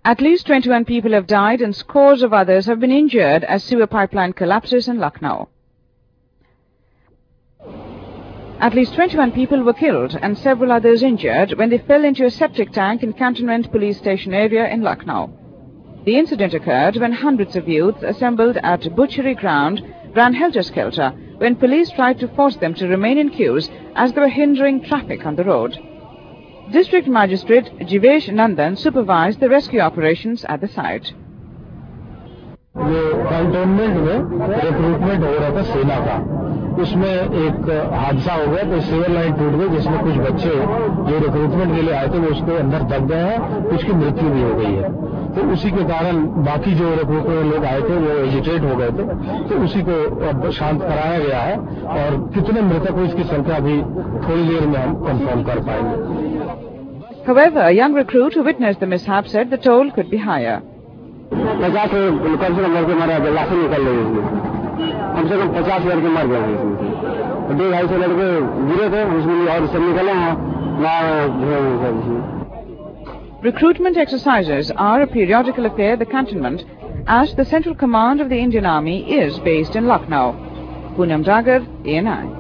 At least 21 people have died and scores of others have been injured as sewer pipeline collapses in Lucknow. At least 21 people were killed and several others injured when they fell into a septic tank in Cantonment Police Station area in Lucknow. The incident occurred when hundreds of youths assembled at Butchery Ground ran helter-skelter when police tried to force them to remain in queues as they were hindering traffic on the road. District Magistrate Jivesh Nandan supervised the rescue operations at the site. ये cantonment में recruitment हो रहा था सेना का, उसमें एक हादसा हो गया तो सीवर लाइन टूट गई जिसमें कुछ बच्चे जो रिक्रूटमेंट के लिए आए थे वो उसके अंदर दब गए हैं, कुछ की मृत्यु भी हो गई है। तो उसी के कारण बाकी जो रिक्रूटमेंट लोग आए थे वो एजिटेट हो गए थे, तो उसी को अब शांत कराया गया है और कितने मृतक हुए इसकी संख्या भी थोड़ी देर में हम कंफर्म कर पाएंगे। However, a young recruit who witnessed the mishap said the toll could be higher. 50 कम से कम लड़के मारे, लाशें निकल रही इसमें, कम से कम 50 लड़के मर गए इसमें, 200-250 लड़के गिरे थे उसमें और सब निकले हैं। Recruitment exercises are a periodical affair at the cantonment as the Central Command of the Indian Army is based in Lucknow. Poonam Dagar, ANI.